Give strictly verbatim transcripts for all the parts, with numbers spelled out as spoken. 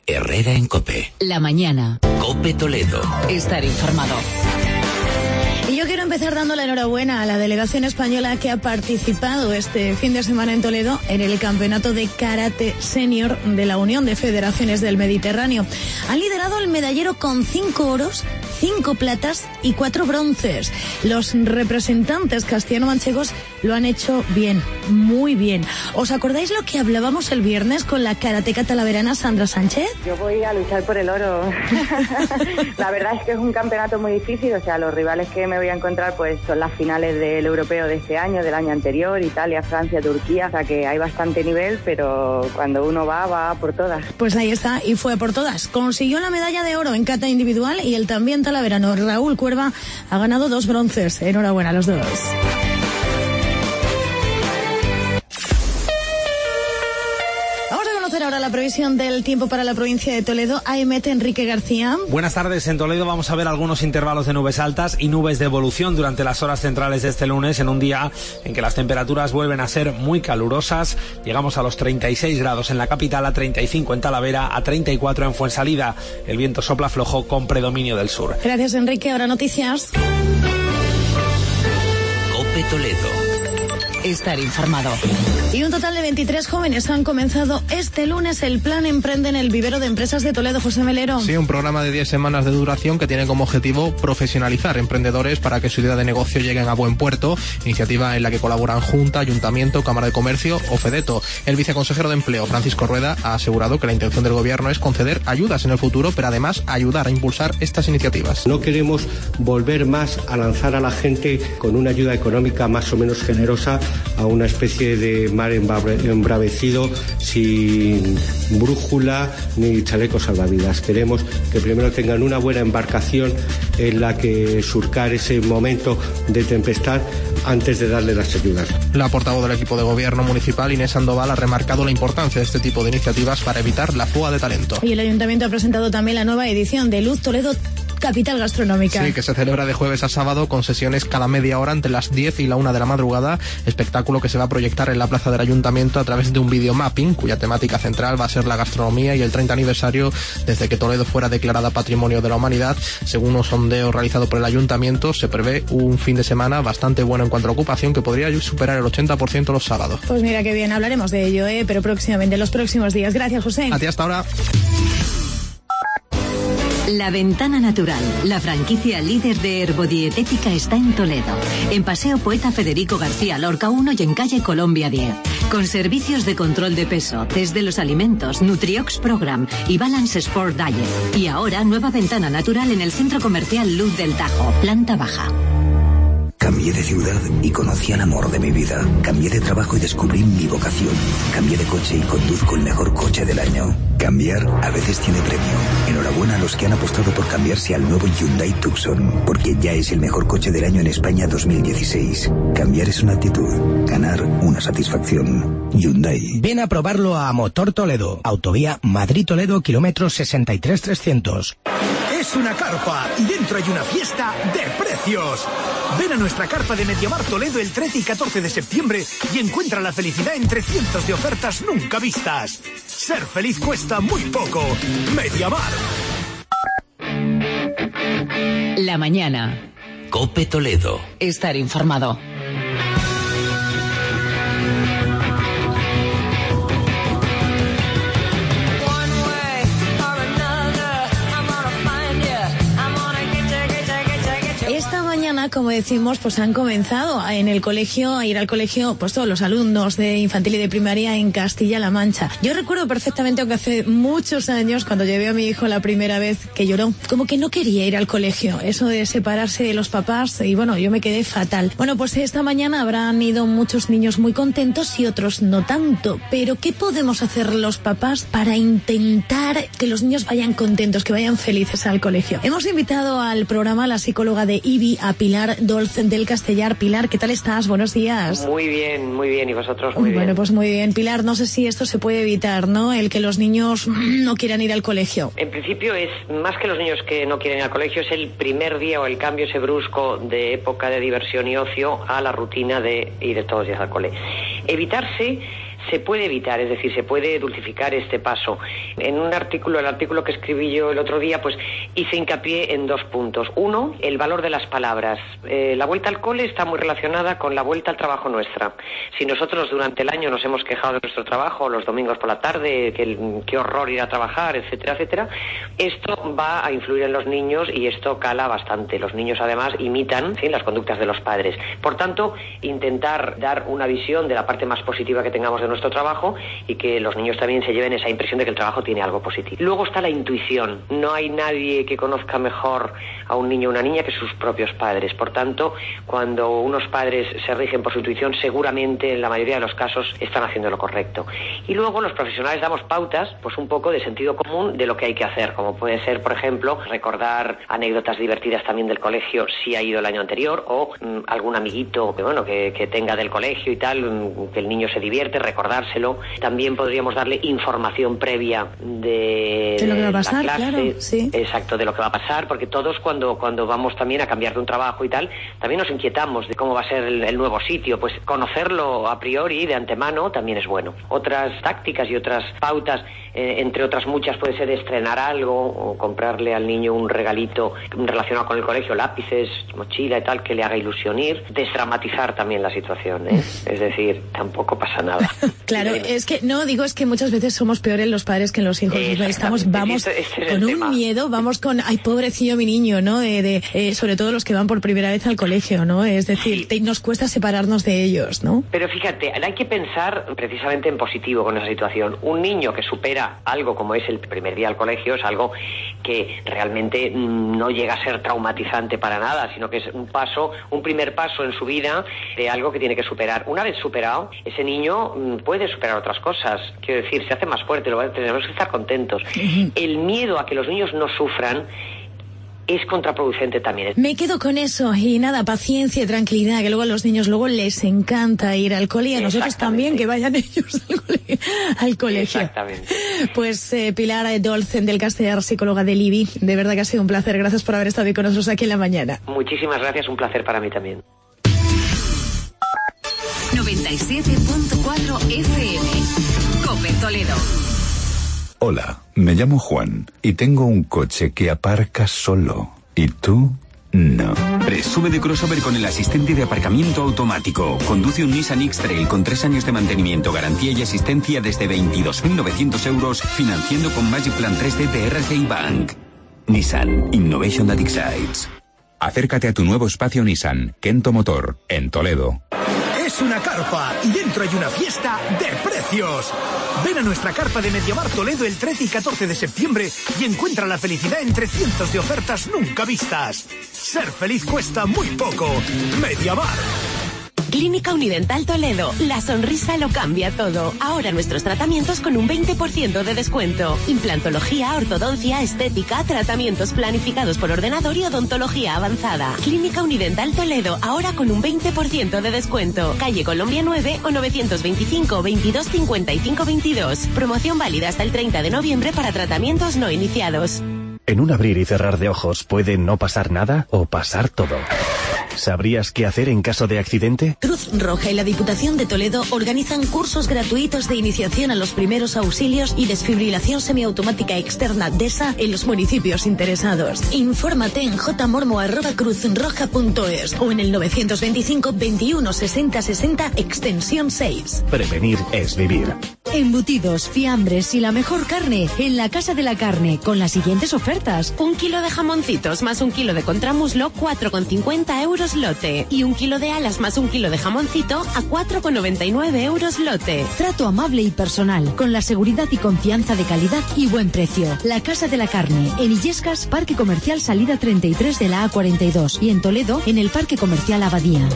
Herrera en COPE. La mañana. COPE Toledo. Estar informado. Y yo quiero empezar dando la enhorabuena a la delegación española que ha participado este fin de semana en Toledo en el Campeonato de Karate Senior de la Unión de Federaciones del Mediterráneo. Han liderado el medallero con cinco oros, cinco platas y cuatro bronces. Los representantes castellano-manchegos lo han hecho bien, muy bien. ¿Os acordáis lo que hablábamos el viernes con la karateca talaverana Sandra Sánchez? Yo voy a luchar por el oro. La verdad es que es un campeonato muy difícil, o sea, los rivales que me voy a encontrar pues son las finales del europeo de este año, del año anterior, Italia, Francia, Turquía, o sea que hay bastante nivel, pero cuando uno va, va por todas. Pues ahí está, y fue por todas. Consiguió la medalla de oro en kata individual y el también talaverano Raúl Cuerva ha ganado dos bronces. Enhorabuena a los dos. Ahora la previsión del tiempo para la provincia de Toledo. A E M E T, Enrique García. Buenas tardes. En Toledo vamos a ver algunos intervalos de nubes altas y nubes de evolución durante las horas centrales de este lunes, en un día en que las temperaturas vuelven a ser muy calurosas. Llegamos a los treinta y seis grados en la capital, a treinta y cinco en Talavera, a treinta y cuatro en Fuensalida. El viento sopla flojo con predominio del sur. Gracias, Enrique. Ahora noticias. COPE Toledo. Estar informado. Y un total de veintitrés jóvenes han comenzado este lunes el plan Emprende en el vivero de empresas de Toledo. José Melero. Sí, un programa de diez semanas de duración que tiene como objetivo profesionalizar emprendedores para que su idea de negocio lleguen a buen puerto. Iniciativa en la que colaboran Junta, Ayuntamiento, Cámara de Comercio o Fedeto. El viceconsejero de Empleo, Francisco Rueda, ha asegurado que la intención del gobierno es conceder ayudas en el futuro, pero además ayudar a impulsar estas iniciativas. No queremos volver más a lanzar a la gente con una ayuda económica más o menos generosa a una especie de mar embravecido sin brújula ni chaleco salvavidas. Queremos que primero tengan una buena embarcación en la que surcar ese momento de tempestad antes de darle las ayudas. La portavoz del equipo de gobierno municipal, Inés Sandoval, ha remarcado la importancia de este tipo de iniciativas para evitar la fuga de talento. Y el ayuntamiento ha presentado también la nueva edición de Luz Toledo Capital Gastronómica. Sí, que se celebra de jueves a sábado con sesiones cada media hora entre las diez y la una de la madrugada, espectáculo que se va a proyectar en la plaza del ayuntamiento a través de un videomapping cuya temática central va a ser la gastronomía y el treinta aniversario desde que Toledo fuera declarada Patrimonio de la Humanidad. Según un sondeo realizado por el ayuntamiento, se prevé un fin de semana bastante bueno en cuanto a ocupación, que podría superar el ochenta por ciento los sábados. Pues mira qué bien, hablaremos de ello, ¿eh? pero próximamente, en los próximos días. Gracias, José. A ti hasta ahora. La Ventana Natural, la franquicia líder de herbodietética, está en Toledo, en Paseo Poeta Federico García Lorca uno y en calle Colombia diez. Con servicios de control de peso, test de los alimentos, Nutriox Program y Balance Sport Diet. Y ahora, nueva ventana natural en el Centro Comercial Luz del Tajo, planta baja. Cambié de ciudad y conocí al amor de mi vida. Cambié de trabajo y descubrí mi vocación. Cambié de coche y conduzco el mejor coche del año. Cambiar a veces tiene premio. Enhorabuena a los que han apostado por cambiarse al nuevo Hyundai Tucson, porque ya es el mejor coche del año en España dos mil dieciséis. Cambiar es una actitud, ganar una satisfacción. Hyundai. Ven a probarlo a Motor Toledo. Autovía Madrid-Toledo, kilómetro sesenta y tres trescientos. Es una carpa y dentro hay una fiesta de precios. Ven a nuestra carpa de Mediamar Toledo el trece y catorce de septiembre y encuentra la felicidad entre cientos de ofertas nunca vistas. Ser feliz cuesta muy poco. Mediamar. La mañana. COPE Toledo. Estar informado. Como decimos, pues han comenzado en el colegio, a ir al colegio, pues todos los alumnos de infantil y de primaria en Castilla-La Mancha. Yo recuerdo perfectamente que hace muchos años, cuando llevé a mi hijo la primera vez, que lloró, como que no quería ir al colegio, eso de separarse de los papás, y bueno, yo me quedé fatal. Bueno, pues esta mañana habrán ido muchos niños muy contentos y otros no tanto, pero ¿qué podemos hacer los papás para intentar que los niños vayan contentos, que vayan felices al colegio? Hemos invitado al programa a la psicóloga de I B I, a Pilar Dolce del Castellar. Pilar, ¿qué tal estás? Buenos días. Muy bien, muy bien. ¿Y vosotros? Muy bueno, bien. Pues muy bien. Pilar, no sé si esto se puede evitar, ¿no? El que los niños no quieran ir al colegio. En principio es más que los niños que no quieren ir al colegio, es el primer día o el cambio ese brusco de época de diversión y ocio a la rutina de ir de todos los días al cole. Evitarse se puede evitar, es decir, se puede dulcificar este paso. En un artículo, el artículo que escribí yo el otro día, pues hice hincapié en dos puntos. Uno, el valor de las palabras. Eh, la vuelta al cole está muy relacionada con la vuelta al trabajo nuestra. Si nosotros durante el año nos hemos quejado de nuestro trabajo, los domingos por la tarde, que qué horror ir a trabajar, etcétera, etcétera, esto va a influir en los niños y esto cala bastante. Los niños además imitan, ¿sí?, las conductas de los padres. Por tanto, intentar dar una visión de la parte más positiva que tengamos de nuestro trabajo y que los niños también se lleven esa impresión de que el trabajo tiene algo positivo. Luego está la intuición. No hay nadie que conozca mejor a un niño o una niña que sus propios padres. Por tanto, cuando unos padres se rigen por su intuición, seguramente en la mayoría de los casos están haciendo lo correcto. Y luego los profesionales damos pautas, pues un poco de sentido común de lo que hay que hacer, como puede ser, por ejemplo, recordar anécdotas divertidas también del colegio si ha ido el año anterior, o mmm, algún amiguito que bueno que, que tenga del colegio y tal, mmm, que el niño se divierte, recordárselo. También podríamos darle información previa de, de lo que va a pasar, la clase, claro, sí. Exacto, de lo que va a pasar, porque todos cuando, cuando vamos también a cambiar de un trabajo y tal, también nos inquietamos de cómo va a ser el, el nuevo sitio, pues conocerlo a priori, de antemano, también es bueno. Otras tácticas y otras pautas, eh, entre otras muchas, puede ser estrenar algo o comprarle al niño un regalito relacionado con el colegio, lápices, mochila y tal, que le haga ilusión ir. Desdramatizar también la situación, ¿eh? Es decir, tampoco pasa nada. Claro, es que, no, digo, es que muchas veces somos peores los padres que los hijos. Estamos, vamos este, este con un tema. miedo, vamos con, ay, pobrecillo mi niño, ¿no? De, de, eh, sobre todo los que van por primera vez al colegio, ¿no? Es decir, Sí. te, nos cuesta separarnos de ellos, ¿no? Pero fíjate, hay que pensar precisamente en positivo con esa situación. Un niño que supera algo como es el primer día al colegio es algo que realmente no llega a ser traumatizante para nada, sino que es un paso, un primer paso en su vida de algo que tiene que superar. Una vez superado, ese niño puede superar otras cosas. Quiero decir, se hace más fuerte, lo tenemos que estar contentos. Uh-huh. El miedo a que los niños no sufran es contraproducente también. Me quedo con eso y nada, paciencia y tranquilidad, que luego a los niños luego les encanta ir al cole y a nosotros también que vayan ellos al, cole, al colegio. Exactamente. Pues eh, Pilar Dolcen del Castellar, psicóloga del I B I, de verdad que ha sido un placer. Gracias por haber estado hoy con nosotros aquí en la mañana. Muchísimas gracias, un placer para mí también. noventa y siete punto cuatro F M, COPE Toledo. Hola, me llamo Juan y tengo un coche que aparca solo. ¿Y tú? No. Presume de crossover con el asistente de aparcamiento automático. Conduce un Nissan X-Trail con tres años de mantenimiento, garantía y asistencia desde veintidós mil novecientos euros, financiando con Magic Plan tres D de R C I Bank. Nissan Innovation that excites. Acércate a tu nuevo espacio Nissan, Kento Motor, en Toledo. Es una carpa y dentro hay una fiesta de precios. Ven a nuestra carpa de Mediamar Toledo el trece y catorce de septiembre y encuentra la felicidad entre cientos de ofertas nunca vistas. Ser feliz cuesta muy poco. Mediamar. Clínica Unidental Toledo. La sonrisa lo cambia todo. Ahora nuestros tratamientos con un veinte por ciento de descuento. Implantología, ortodoncia, estética, tratamientos planificados por ordenador y odontología avanzada. Clínica Unidental Toledo. Ahora con un veinte por ciento de descuento. Calle Colombia nueve o novecientos veinticinco, veintidós, cincuenta y cinco, veintidós. Promoción válida hasta el treinta de noviembre para tratamientos no iniciados. En un abrir y cerrar de ojos puede no pasar nada o pasar todo. ¿Sabrías qué hacer en caso de accidente? Cruz Roja y la Diputación de Toledo organizan cursos gratuitos de iniciación a los primeros auxilios y desfibrilación semiautomática externa D E S A en los municipios interesados. Infórmate en jmormo arroba cruzroja punto es o en el novecientos veinticinco, veintiuno, sesenta, sesenta, extensión seis. Prevenir es vivir. Embutidos, fiambres y la mejor carne en la Casa de la Carne con las siguientes ofertas. Un kilo de jamoncitos más un kilo de contramuslo, cuatro con cincuenta euros lote. Y un kilo de alas más un kilo de jamoncito a cuatro con noventa y nueve euros lote. Trato amable y personal, con la seguridad y confianza de calidad y buen precio. La Casa de la Carne, en Illescas, Parque Comercial Salida treinta y tres de la A cuarenta y dos. Y en Toledo, en el Parque Comercial Abadía.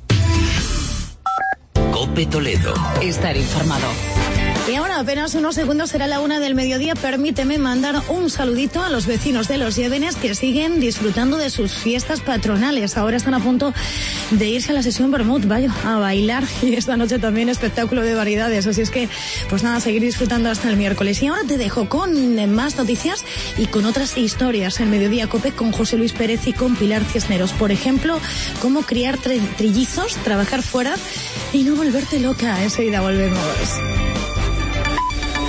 COPE Toledo. Estar informado. Y ahora apenas unos segundos será la una del mediodía. Permíteme mandar un saludito a los vecinos de Los Llévenes que siguen disfrutando de sus fiestas patronales. Ahora están a punto de irse a la sesión Bermud, vaya, a bailar. Y esta noche también espectáculo de variedades. Así es que, pues nada, seguir disfrutando hasta el miércoles. Y ahora te dejo con más noticias y con otras historias en Mediodía COPE con José Luis Pérez y con Pilar Cisneros. Por ejemplo, cómo criar trillizos, trabajar fuera y no volverte loca. Enseguida volvemos.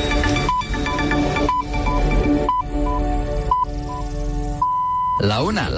La una. La